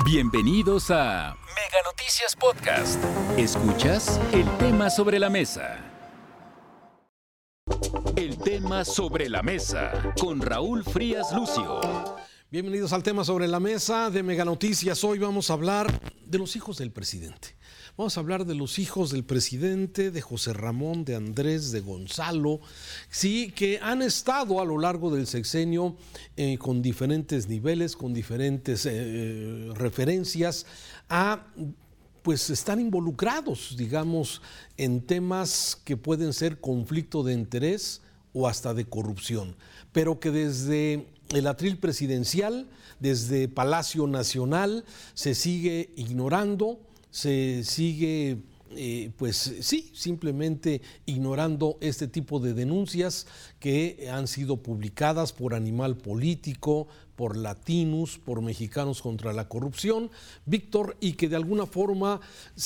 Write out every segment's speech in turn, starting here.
Bienvenidos a Mega Noticias Podcast. ¿Escuchas? El tema sobre la mesa. El tema sobre la mesa con Raúl Frías Lucio. Bienvenidos al tema sobre la mesa de Mega Noticias. Hoy vamos a hablar de los hijos del presidente. Vamos a hablar de los hijos del presidente, de José Ramón, de Andrés, de Gonzalo, sí, que han estado a lo largo del sexenio con diferentes niveles, con diferentes referencias pues están involucrados, digamos, en temas que pueden ser conflicto de interés o hasta de corrupción, pero que desde el atril presidencial, desde Palacio Nacional, se sigue ignorando, se sigue, simplemente ignorando este tipo de denuncias que han sido publicadas por Animal Político, por Latinus, por Mexicanos contra la Corrupción, Víctor, y que de alguna forma,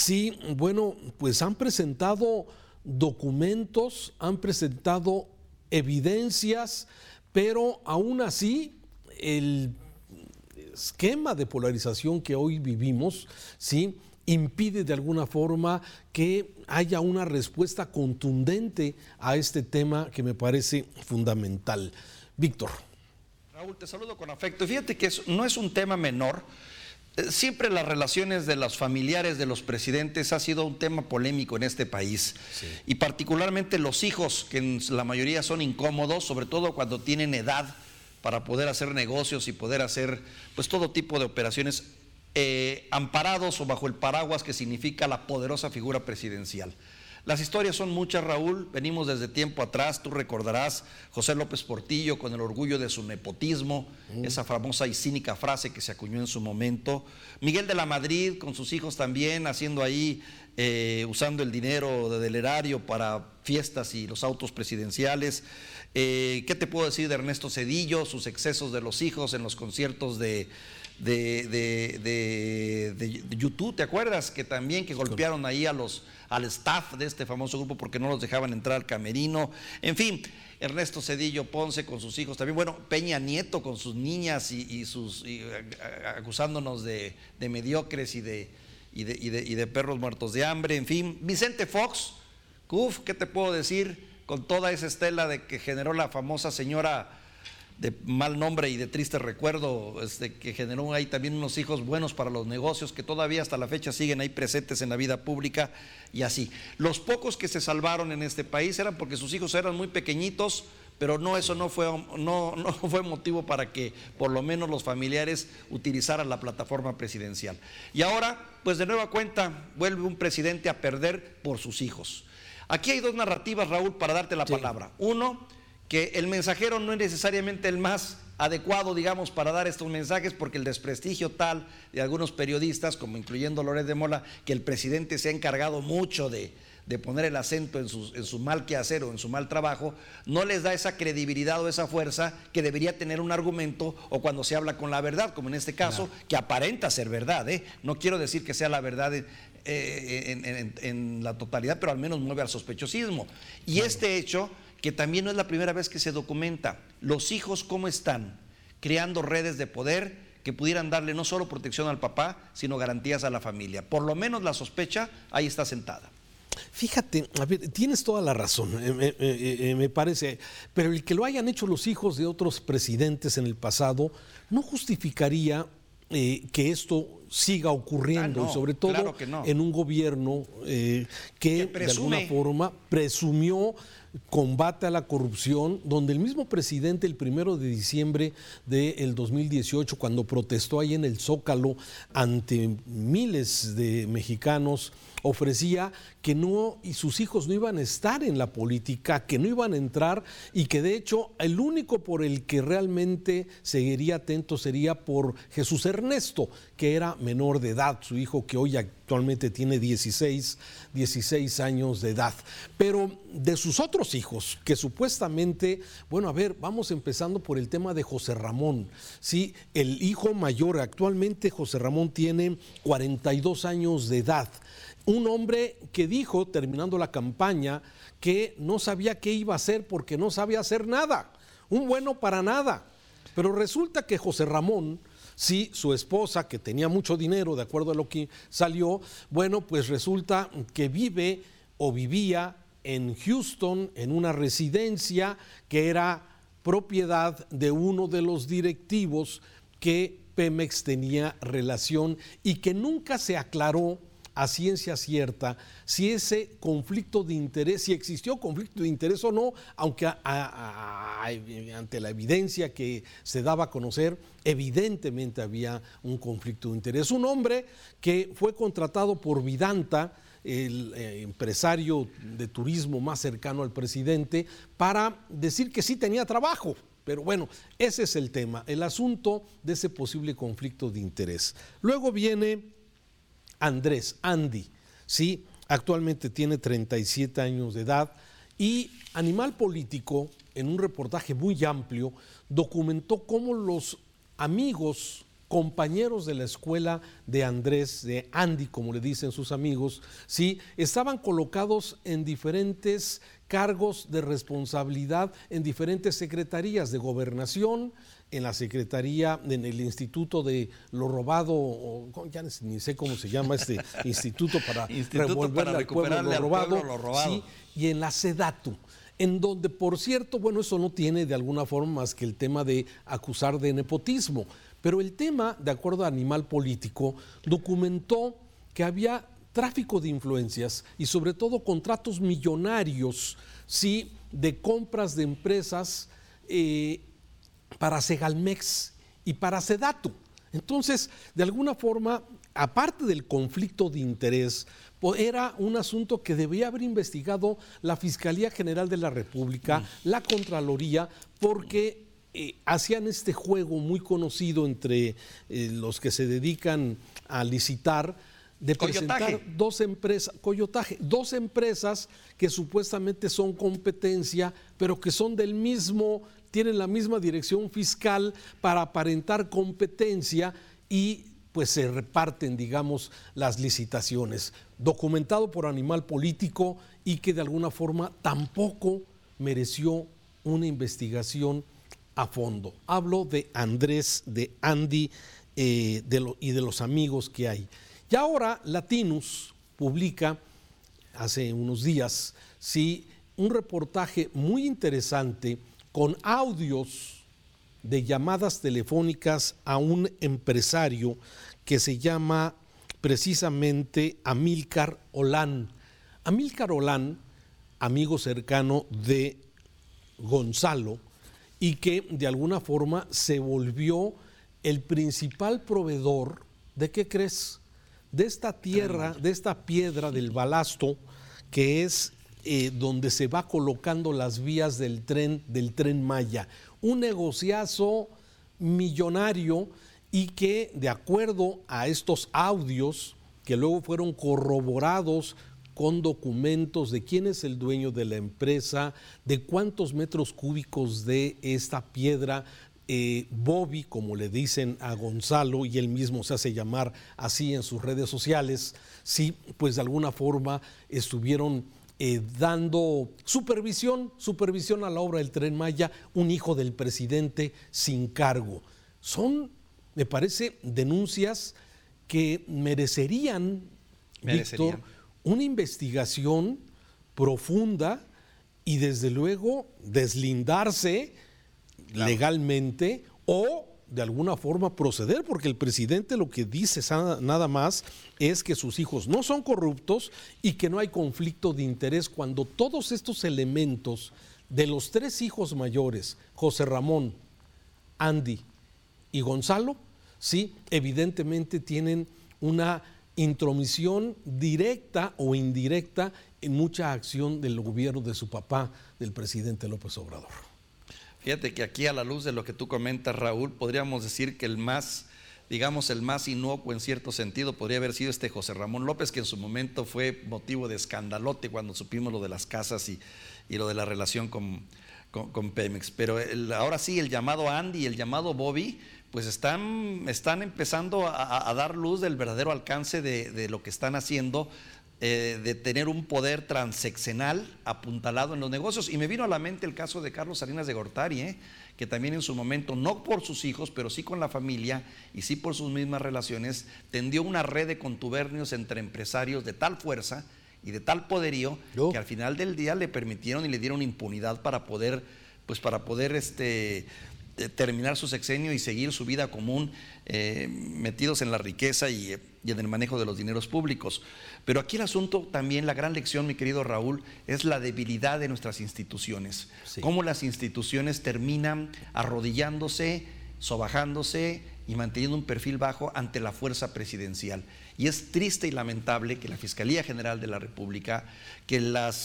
pues han presentado documentos, han presentado evidencias, pero aún así el esquema de polarización que hoy vivimos, ¿sí?, impide de alguna forma que haya una respuesta contundente a este tema que me parece fundamental. Víctor. Raúl, te saludo con afecto. Fíjate que no es un tema menor. Siempre las relaciones de los familiares de los presidentes ha sido un tema polémico en este país. Sí. Y particularmente los hijos, que en la mayoría son incómodos, sobre todo cuando tienen edad para poder hacer negocios y poder hacer pues todo tipo de operaciones amparados o bajo el paraguas que significa la poderosa figura presidencial. Las historias son muchas, Raúl, venimos desde tiempo atrás, tú recordarás José López Portillo con el orgullo de su nepotismo, esa famosa y cínica frase que se acuñó en su momento, Miguel de la Madrid con sus hijos también haciendo ahí, usando el dinero del erario para fiestas y los autos presidenciales. ¿Qué te puedo decir de Ernesto Zedillo, sus excesos de los hijos en los conciertos de YouTube? ¿Te acuerdas? Que también que golpearon ahí al staff de este famoso grupo porque no los dejaban entrar al camerino. En fin, Ernesto Zedillo Ponce con sus hijos también. Bueno, Peña Nieto con sus niñas y acusándonos de mediocres y de perros muertos de hambre. En fin, Vicente Fox, ¿qué te puedo decir? Con toda esa estela de que generó la famosa señora de mal nombre y de triste recuerdo, que generó ahí también unos hijos buenos para los negocios que todavía hasta la fecha siguen ahí presentes en la vida pública y así. Los pocos que se salvaron en este país eran porque sus hijos eran muy pequeñitos, pero eso no fue motivo para que por lo menos los familiares utilizaran la plataforma presidencial. Y ahora, pues de nueva cuenta, vuelve un presidente a perder por sus hijos. Aquí hay dos narrativas, Raúl, para darte la palabra. Uno, que el mensajero no es necesariamente el más adecuado, digamos, para dar estos mensajes, porque el desprestigio tal de algunos periodistas, como incluyendo Loret de Mola, que el presidente se ha encargado mucho de poner el acento en su mal quehacer o en su mal trabajo, no les da esa credibilidad o esa fuerza que debería tener un argumento o cuando se habla con la verdad, como en este caso, claro, que aparenta ser verdad, ¿eh? No quiero decir que sea la verdad en la totalidad, pero al menos mueve al sospechosismo. Y claro, este hecho, que también no es la primera vez que se documenta, los hijos cómo están creando redes de poder que pudieran darle no solo protección al papá, sino garantías a la familia. Por lo menos la sospecha ahí está sentada. Fíjate, a ver, tienes toda la razón, me parece, pero el que lo hayan hecho los hijos de otros presidentes en el pasado no justificaría que esto siga ocurriendo, y sobre todo claro no, en un gobierno que de alguna forma presumió combate a la corrupción, donde el mismo presidente el 1 de diciembre del 2018, cuando protestó ahí en el Zócalo ante miles de mexicanos, ofrecía que no, y sus hijos no iban a estar en la política, que no iban a entrar, y que de hecho el único por el que realmente seguiría atento sería por Jesús Ernesto, que era menor de edad, su hijo que hoy actualmente tiene 16 años de edad. Pero de sus otros hijos, que supuestamente, bueno, a ver, vamos empezando por el tema de José Ramón, ¿sí? El hijo mayor, actualmente José Ramón tiene 42 años de edad. Un hombre que dijo, terminando la campaña, que no sabía qué iba a hacer porque no sabía hacer nada. Un bueno para nada. Pero resulta que José Ramón, sí, su esposa, que tenía mucho dinero, de acuerdo a lo que salió, bueno, pues resulta que vive o vivía en Houston, en una residencia que era propiedad de uno de los directivos que Pemex tenía relación y que nunca se aclaró a ciencia cierta si ese conflicto de interés, si existió conflicto de interés o no, aunque ante la evidencia que se daba a conocer, evidentemente había un conflicto de interés. Un hombre que fue contratado por Vidanta, el empresario de turismo más cercano al presidente, para decir que sí tenía trabajo. Pero bueno, ese es el tema, el asunto de ese posible conflicto de interés. Luego viene Andy, ¿sí? Actualmente tiene 37 años de edad y Animal Político, en un reportaje muy amplio, documentó cómo los amigos, compañeros de la escuela de Andy, como le dicen sus amigos, ¿sí? Estaban colocados en diferentes cargos de responsabilidad en diferentes secretarías de gobernación, en la secretaría, en el Instituto de lo Robado, ya ni sé cómo se llama este instituto para revolverle al pueblo lo robado, ¿sí? Y en la Sedatu, en donde, por cierto, bueno, eso no tiene de alguna forma más que el tema de acusar de nepotismo, pero el tema, de acuerdo a Animal Político, documentó que había tráfico de influencias y sobre todo contratos millonarios, ¿sí? De compras de empresas para Segalmex y para Sedatu. Entonces, de alguna forma, aparte del conflicto de interés, era un asunto que debía haber investigado la Fiscalía General de la República, la Contraloría, porque hacían este juego muy conocido entre los que se dedican a licitar, de presentar dos empresas que supuestamente son competencia, pero que son del mismo, tienen la misma dirección fiscal para aparentar competencia y pues se reparten, digamos, las licitaciones. Documentado por Animal Político y que de alguna forma tampoco mereció una investigación a fondo. Hablo de Andy y de los amigos que hay. Y ahora Latinus publica, hace unos días, sí, un reportaje muy interesante con audios de llamadas telefónicas a un empresario que se llama precisamente Amílcar Olán. Amílcar Olán, amigo cercano de Gonzalo, y que de alguna forma se volvió el principal proveedor, ¿de qué crees? De esta tierra, de esta piedra del balasto, que es donde se va colocando las vías del tren Maya. Un negociazo millonario y que, de acuerdo a estos audios, que luego fueron corroborados con documentos de quién es el dueño de la empresa, de cuántos metros cúbicos de esta piedra, Bobby, como le dicen a Gonzalo, y él mismo se hace llamar así en sus redes sociales, sí, pues de alguna forma estuvieron dando supervisión a la obra del Tren Maya, un hijo del presidente sin cargo. Son, me parece, denuncias que merecerían, Víctor, una investigación profunda y desde luego deslindarse legalmente o de alguna forma proceder, porque el presidente lo que dice nada más es que sus hijos no son corruptos y que no hay conflicto de interés, cuando todos estos elementos de los tres hijos mayores, José Ramón, Andy y Gonzalo, sí, evidentemente tienen una intromisión directa o indirecta en mucha acción del gobierno de su papá, del presidente López Obrador. Fíjate que aquí, a la luz de lo que tú comentas, Raúl, podríamos decir que el más inocuo en cierto sentido podría haber sido José Ramón López, que en su momento fue motivo de escandalote cuando supimos lo de las casas y lo de la relación con Pemex. Pero ahora sí, el llamado Andy y el llamado Bobby, pues están empezando a dar luz del verdadero alcance de lo que están haciendo, de tener un poder transeccional apuntalado en los negocios. Y me vino a la mente el caso de Carlos Salinas de Gortari, que también en su momento, no por sus hijos, pero sí con la familia y sí por sus mismas relaciones, tendió una red de contubernios entre empresarios de tal fuerza y de tal poderío que al final del día le permitieron y le dieron impunidad para poder terminar su sexenio y seguir su vida común, metidos en la riqueza y en el manejo de los dineros públicos. Pero aquí el asunto también, la gran lección, mi querido Raúl, es la debilidad de nuestras instituciones. Sí. Cómo las instituciones terminan arrodillándose, sobajándose y manteniendo un perfil bajo ante la fuerza presidencial. Y es triste y lamentable que la Fiscalía General de la República, que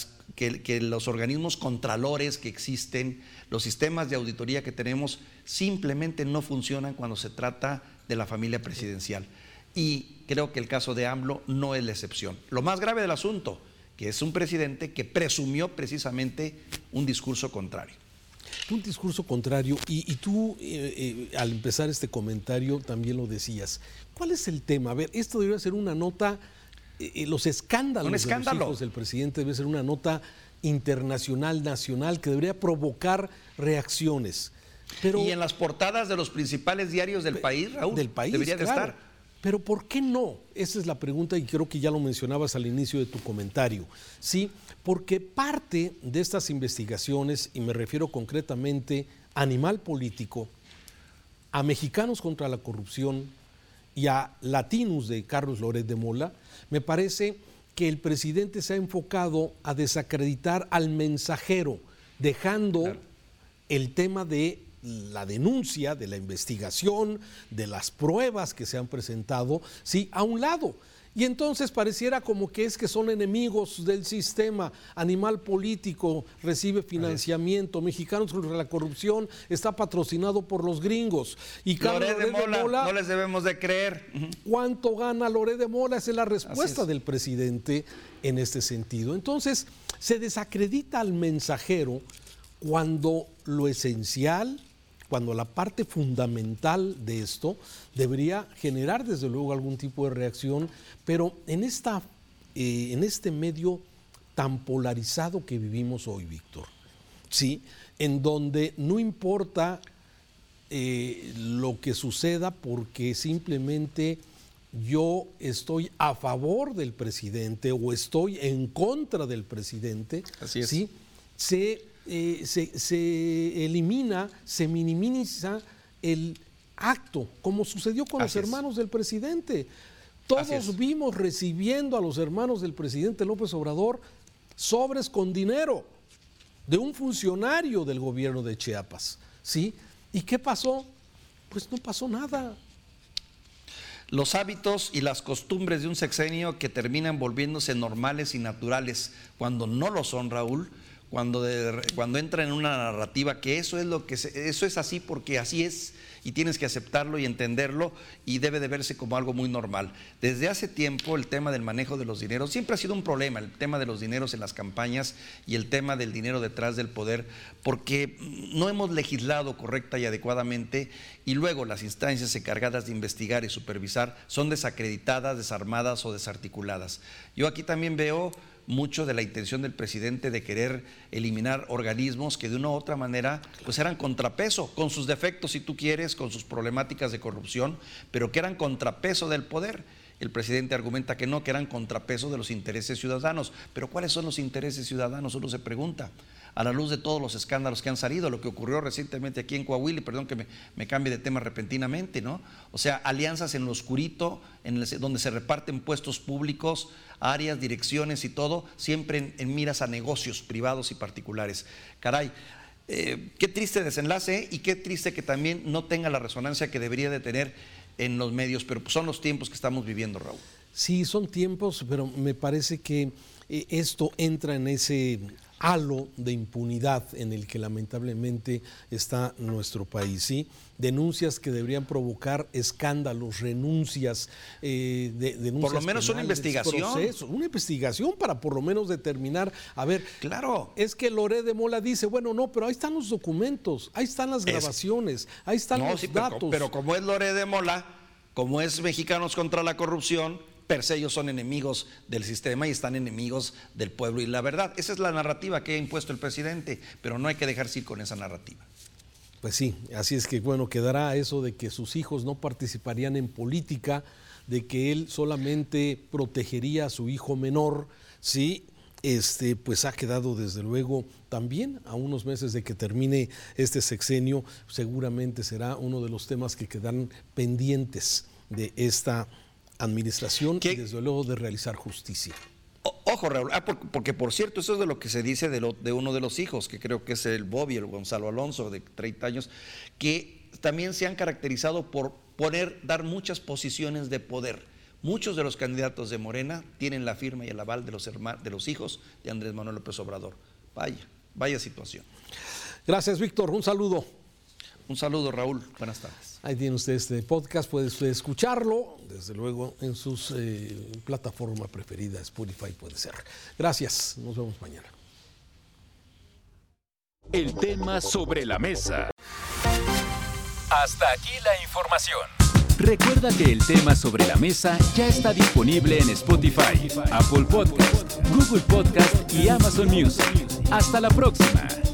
los organismos contralores que existen, los sistemas de auditoría que tenemos, simplemente no funcionan cuando se trata de la familia presidencial. Y creo que el caso de AMLO no es la excepción. Lo más grave del asunto, que es un presidente que presumió precisamente un discurso contrario. Un discurso contrario, y tú al empezar este comentario también lo decías. ¿Cuál es el tema? A ver, esto debería ser una nota, los escándalos de los hijos del presidente debe ser una nota internacional, nacional, que debería provocar reacciones. Pero, y en las portadas de los principales diarios del país, Raúl, del país, debería de estar. Pero ¿por qué no? Esa es la pregunta y creo que ya lo mencionabas al inicio de tu comentario. Sí, porque parte de estas investigaciones, y me refiero concretamente a Animal Político, a Mexicanos contra la Corrupción y a Latinus de Carlos Loret de Mola, me parece que el presidente se ha enfocado a desacreditar al mensajero, dejando el tema de la denuncia, de la investigación, de las pruebas que se han presentado, sí, a un lado. Y entonces pareciera como que son enemigos del sistema. Animal Político recibe financiamiento, Mexicanos contra la Corrupción está patrocinado por los gringos. Y Loret de Mola, no les debemos de creer. ¿Cuánto gana Loret de Mola? Esa es la respuesta del presidente en este sentido. Entonces, se desacredita al mensajero cuando lo esencial, cuando la parte fundamental de esto debería generar desde luego algún tipo de reacción, pero en este medio tan polarizado que vivimos hoy, Víctor, ¿sí? En donde no importa lo que suceda porque simplemente yo estoy a favor del presidente o estoy en contra del presidente, así es. ¿sí? Se elimina, se minimiza el acto, como sucedió con los hermanos del presidente. Todos vimos recibiendo a los hermanos del presidente López Obrador sobres con dinero de un funcionario del gobierno de Chiapas, ¿sí? ¿Y qué pasó? Pues no pasó nada. Los hábitos y las costumbres de un sexenio que terminan volviéndose normales y naturales cuando no lo son, Raúl, cuando entra en una narrativa que eso es así porque así es y tienes que aceptarlo y entenderlo y debe de verse como algo muy normal. Desde hace tiempo el tema del manejo de los dineros siempre ha sido un problema, el tema de los dineros en las campañas y el tema del dinero detrás del poder, porque no hemos legislado correcta y adecuadamente y luego las instancias encargadas de investigar y supervisar son desacreditadas, desarmadas o desarticuladas. Yo aquí también veo mucho de la intención del presidente de querer eliminar organismos que de una u otra manera pues eran contrapeso, con sus defectos si tú quieres, con sus problemáticas de corrupción, pero que eran contrapeso del poder. El presidente argumenta que no, que eran contrapeso de los intereses ciudadanos. Pero ¿cuáles son los intereses ciudadanos? Uno se pregunta, a la luz de todos los escándalos que han salido, lo que ocurrió recientemente aquí en Coahuila, y perdón que me cambie de tema repentinamente, ¿no? O sea, alianzas en lo oscurito, donde se reparten puestos públicos, áreas, direcciones y todo, siempre en miras a negocios privados y particulares. Caray, qué triste desenlace y qué triste que también no tenga la resonancia que debería de tener en los medios, pero son los tiempos que estamos viviendo, Raúl. Sí, son tiempos, pero me parece que esto entra en ese halo de impunidad en el que lamentablemente está nuestro país, ¿sí? Denuncias que deberían provocar escándalos, renuncias, denuncias por lo menos penales, una investigación. Una investigación para por lo menos determinar, a ver, claro. Es que Loret de Mola dice, bueno, no, pero ahí están los documentos, ahí están las grabaciones, ahí están los datos. Pero como es Loret de Mola, como es Mexicanos contra la Corrupción, per se ellos son enemigos del sistema y están enemigos del pueblo y la verdad. Esa es la narrativa que ha impuesto el presidente, pero no hay que dejarse ir con esa narrativa. Pues sí, así es que bueno, quedará eso de que sus hijos no participarían en política, de que él solamente protegería a su hijo menor, sí. Pues ha quedado desde luego también a unos meses de que termine este sexenio, seguramente será uno de los temas que quedan pendientes de esta administración y desde luego de realizar justicia. Ojo, Raúl, porque por cierto, eso es de lo que se dice de uno de los hijos, que creo que es el Bobby, el Gonzalo Alonso, de 30 años, que también se han caracterizado por dar muchas posiciones de poder. Muchos de los candidatos de Morena tienen la firma y el aval de los hijos de Andrés Manuel López Obrador. Vaya situación. Gracias, Víctor. Un saludo. Un saludo, Raúl. Buenas tardes. Ahí tiene usted este podcast. Puede usted escucharlo, desde luego, en sus plataforma preferida, Spotify puede ser. Gracias. Nos vemos mañana. El tema sobre la mesa. Hasta aquí la información. Recuerda que el tema sobre la mesa ya está disponible en Spotify, Apple Podcast, Google Podcast y Amazon Music. Hasta la próxima.